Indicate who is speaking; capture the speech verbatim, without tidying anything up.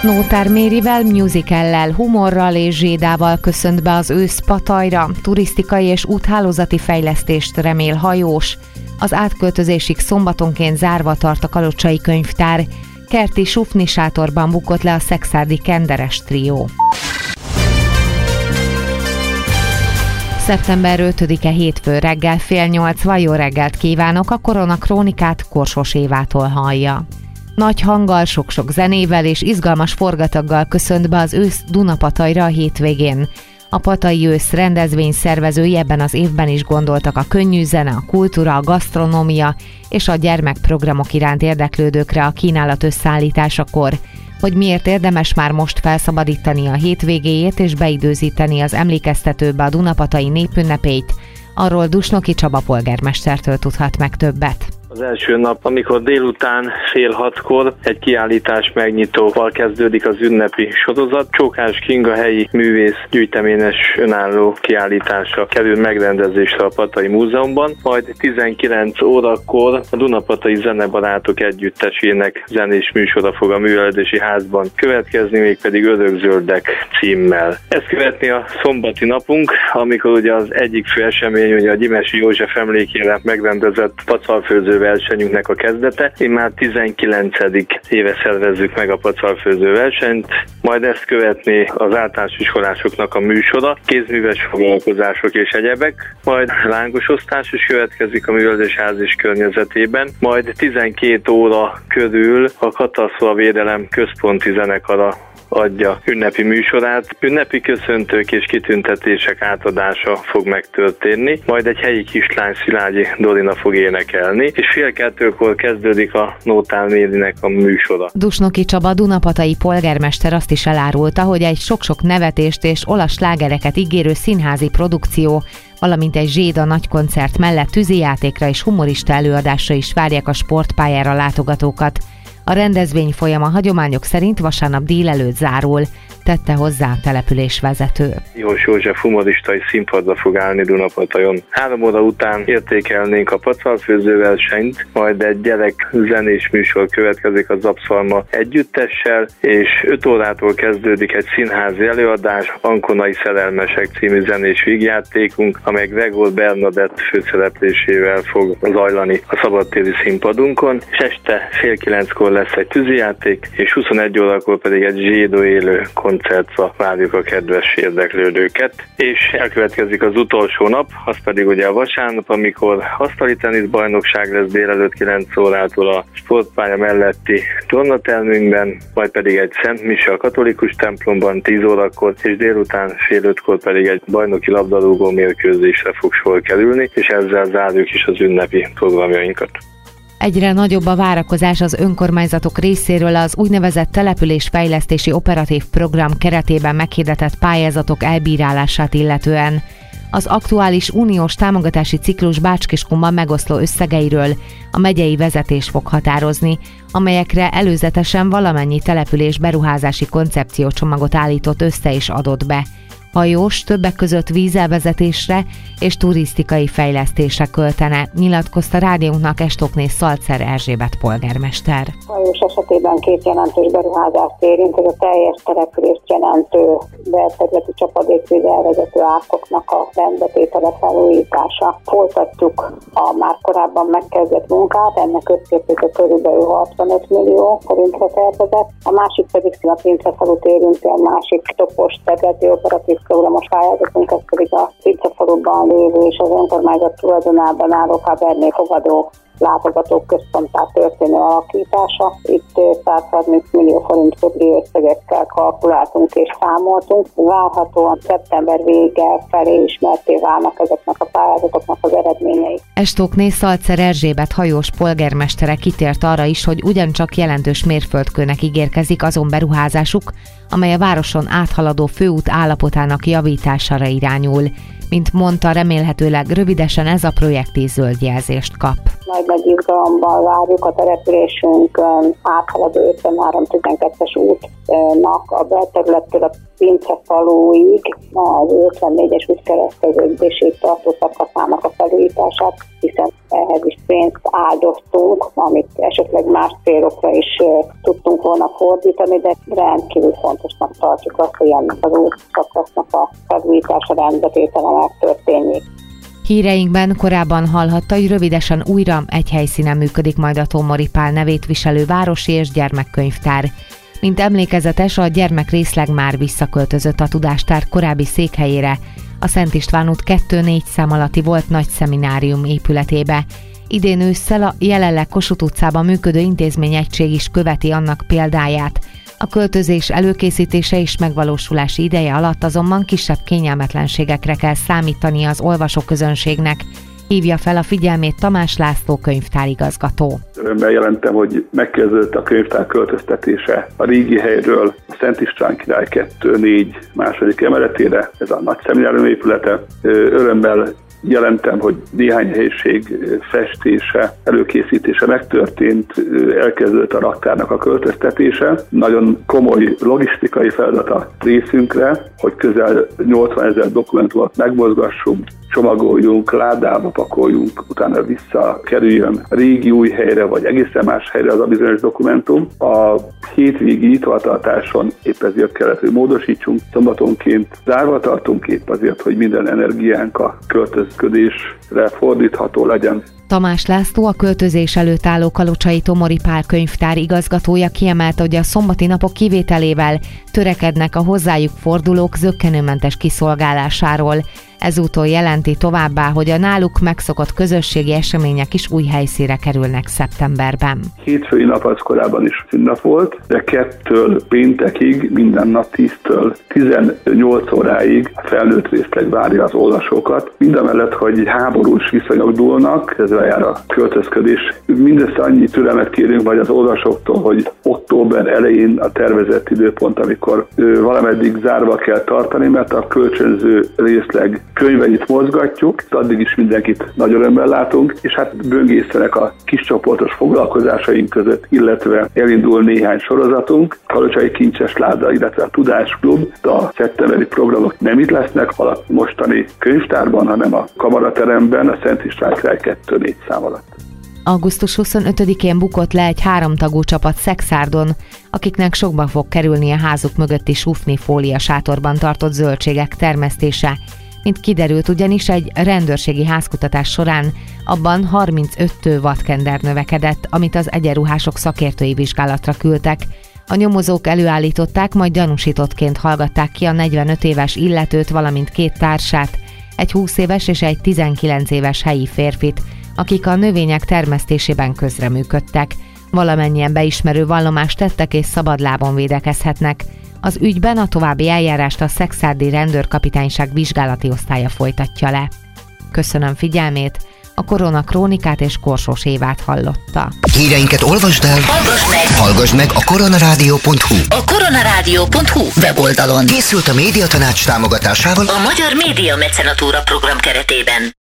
Speaker 1: Nótár Mérivel, musicallel, humorral és zsédával köszönt be az ősz Patajra, turisztikai és úthálózati fejlesztést remél hajós. Az átköltözésig szombatonként zárva tart a Kalocsai Könyvtár. Kerti sufni sátorban bukott le a szekszárdi kenderes trió. szeptember ötödike hétfő reggel fél nyolc, jó reggelt kívánok, a Korona Krónikát Korsos Évától hallja. Nagy hanggal, sok-sok zenével és izgalmas forgataggal köszönt be az ősz Dunapatajra a hétvégén. A Patai ősz rendezvény szervezői ebben az évben is gondoltak a könnyű zene, a kultúra, a gasztronómia és a gyermekprogramok iránt érdeklődőkre a kínálat összeállításakor. Hogy miért érdemes már most felszabadítani a hétvégéjét és beidőzíteni az emlékeztetőbe a Dunapatai népünnepét, arról Dusnoki Csaba polgármestertől tudhat meg többet.
Speaker 2: Az első nap, amikor délután fél hatkor egy kiállítás megnyitóval kezdődik az ünnepi sorozat. Csókás Kinga helyi művész gyűjteményes önálló kiállítása kerül megrendezésre a Patai Múzeumban, majd tizenkilenc órakor a Dunapatai Zenebarátok Együttesének zenés műsora fog a Művelődési Házban következni, mégpedig Örökzöldek címmel. Ezt követni a szombati napunk, amikor ugye az egyik fő esemény, ugye a Gyimesi József emlékére megrendezett pacalfőző versenyünknek a kezdete. Én már tizenkilencedik éve szervezzük meg a pacalfőző versenyt, majd ezt követni az általános iskolásoknak a műsora, kézműves foglalkozások és egyebek, majd lángos osztás is következik a Művelődési Ház és környezetében, majd tizenkét óra körül a Katasztrófavédelem központi zenekara adja ünnepi műsorát. Ünnepi köszöntők és kitüntetések átadása fog megtörténni, majd egy helyi kislány, Szilágyi Dorina fog énekelni, és fél kettőkor kezdődik a Nótár Mérinek a műsora.
Speaker 1: Dusnoki Csaba dunapatai polgármester azt is elárulta, hogy egy sok-sok nevetést és olasz slágereket ígérő színházi produkció, valamint egy zséda nagykoncert mellett tűzijátékra és humorista előadásra is várják a sportpályára látogatókat. A rendezvény folyama hagyományok szerint vasárnap délelőtt zárul, tette hozzá a település vezető.
Speaker 2: Jós József humoristai színpadra fog állni Dunapatajon. Három óra után értékelnénk a pacalfőző versenyt, majd egy gyerek zenés műsor következik az Abszalma együttessel, és öt órától kezdődik egy színházi előadás, Ankonai Szerelmesek című zenés vígjátékunk, amely Gregor Bernadett főszereplésével fog zajlani a szabadtéri színpadunkon, és este fél kilenckor lesz egy tűzijáték, és huszonegy órakor pedig egy zsédó élő koncertra várjuk a kedves érdeklődőket, és elkövetkezik az utolsó nap, az pedig ugye a vasárnap, amikor asztali teniszbajnokság lesz délelőtt kilenc órától a sportpálya melletti tornatermünkben, majd pedig egy Szent Mise a katolikus templomban tíz órakor, és délután fél ötkor pedig egy bajnoki labdarúgó mérkőzésre fog sor kerülni, és ezzel zárjuk is az ünnepi programjainkat.
Speaker 1: Egyre nagyobb a várakozás az önkormányzatok részéről az úgynevezett településfejlesztési operatív program keretében meghirdetett pályázatok elbírálását illetően. Az aktuális uniós támogatási ciklus Bács-Kiskunban megoszló összegeiről a megyei vezetés fog határozni, amelyekre előzetesen valamennyi település beruházási koncepciócsomagot állított össze és adott be. Hajós többek között vízelvezetésre és turisztikai fejlesztésre költene, nyilatkozta rádiónknak Estokné Szalcer Erzsébet polgármester.
Speaker 3: Hajós esetében két jelentős beruházást érint, hogy a teljes települést jelentő belterületi csapadékvízelvezető árkoknak a rendbetétele felújítása. Folytatjuk a már korábban megkezdett munkát, ennek összértéke körülbelül hatvanöt millió forintra tervezett, a másik pedig a Pincefalut érinti, a másik topos területi operatív programos pályázatunk, ez pedig a Pincefaluban lévő és az önkormányzat tulajdonában álló Haberné fogadó látogatók központtá történő alakítása. Itt százharminc millió forint körüli összegekkel kalkuláltunk és számoltunk. Várhatóan szeptember vége felé ismerté válnak ezeknek a pályázatoknak az eredményei.
Speaker 1: Estokné Szalcer Erzsébet hajós polgármestere kitért arra is, hogy ugyancsak jelentős mérföldkőnek ígérkezik azon beruházásuk, amely a városon áthaladó főút állapotának javítására irányul. Mint mondta, remélhetőleg rövidesen ez a projekt is zöld jelzést kap.
Speaker 3: Nagy-nagy izgalommal várjuk a településünkön áthaladó ötvenhárom tizenkettes útnak a belterülettől a Pincefaluig, az ötvennégyes útkereszteződésig tartó szakaszának a felújítását, hiszen ehhez is pénzt áldoztunk, amit esetleg más célokra is tudtunk volna fordítani, de rendkívül fontosnak tartjuk azt, hogy ennek az útszakasznak a felújítása, rendbetétele megtörténjék.
Speaker 1: Híreinkben korábban hallhatta, hogy rövidesen újra egy helyszínen működik majd a Tomori Pál nevét viselő városi és gyermekkönyvtár. Mint emlékezetes, a gyermekrészleg már visszaköltözött a Tudástár korábbi székhelyére, a Szent István út kettő négy szám alatti volt nagy szeminárium épületébe. Idén ősszel a jelenleg Kossuth utcában működő intézményegység is követi annak példáját. A költözés előkészítése és megvalósulási ideje alatt azonban kisebb kényelmetlenségekre kell számítani az olvasóközönségnek, hívja fel a figyelmét Tamás László könyvtárigazgató.
Speaker 4: Örömmel jelentem, hogy megkezdődött a könyvtár költöztetése a régi helyről a Szent István király kettő négy második emeletére, ez a nagy szeminárium épülete. Örömmel jelentem, hogy néhány helység festése, előkészítése megtörtént, elkezdődött a raktárnak a költöztetése. Nagyon komoly logisztikai feladat a részünkre, hogy közel nyolcvanezer dokumentumot megmozgassunk, csomagoljunk, ládába pakoljunk, utána visszakerüljön régi új helyre, vagy egészen más helyre az a bizonyos dokumentum. A hétvégi nyitvatartáson épp ezért kellett, hogy módosítsunk. Szombatonként zárva tartunk épp azért, hogy minden energiánk a költözködésre fordítható legyen.
Speaker 1: Tamás László, a költözés előtt álló Kalocsai Tomori Pál könyvtár igazgatója kiemelte, hogy a szombati napok kivételével törekednek a hozzájuk fordulók zökkenőmentes kiszolgálásáról. Ezúttal jelenti továbbá, hogy a náluk megszokott közösségi események is új helyszínre kerülnek szeptemberben.
Speaker 4: Hétfői nap az korábban is ünnep volt, de kettől péntekig, minden nap tíztől tizennyolc óráig a felnőtt részleg várja az olvasókat. Mindamellett, hogy háborús viszonyok dúlnak, ezzel jár a költözködés. Mindössze annyi türelmet kérünk majd az olvasóktól, hogy október elején a tervezett időpont, amikor valameddig zárva kell tartani, mert a kölcsönző részleg könyveit mozgatjuk, addig is mindenkit nagy örömmel látunk, és hát böngészenek a kiscsoportos foglalkozásaink között, illetve elindul néhány sorozatunk, Kalocsai Kincses Láda, illetve a Tudásklub, a szeptemberi programok nem itt lesznek a mostani könyvtárban, hanem a kamarateremben, a Szent István király kettő négy szám alatt.
Speaker 1: augusztus huszonötödikén bukott le egy háromtagú csapat Szexárdon, akiknek sokba fog kerülni a házuk mögötti sufni fólia sátorban tartott zöldségek termesztése. Mint kiderült, ugyanis egy rendőrségi házkutatás során abban harmincöt tő vadkender növekedett, amit az egyenruhások szakértői vizsgálatra küldtek. A nyomozók előállították, majd gyanúsítottként hallgatták ki a negyvenöt éves illetőt, valamint két társát, egy húsz éves és egy tizenkilenc éves helyi férfit, akik a növények termesztésében közreműködtek. Valamennyien beismerő vallomást tettek és szabadlábon védekezhetnek. Az ügyben a további eljárást a Szexárdi Rendőrkapitányság vizsgálati osztálya folytatja le. Köszönöm figyelmét, a Korona Krónikát és Korsós Évát hallotta.
Speaker 5: Híreinket olvasd el, hallgass meg, hallgass meg a koronarádió pont hu.
Speaker 6: A koronarádió pont hu weboldalon
Speaker 5: Készült a Médiatanács támogatásával
Speaker 6: a Magyar Média Mecenatúra program keretében.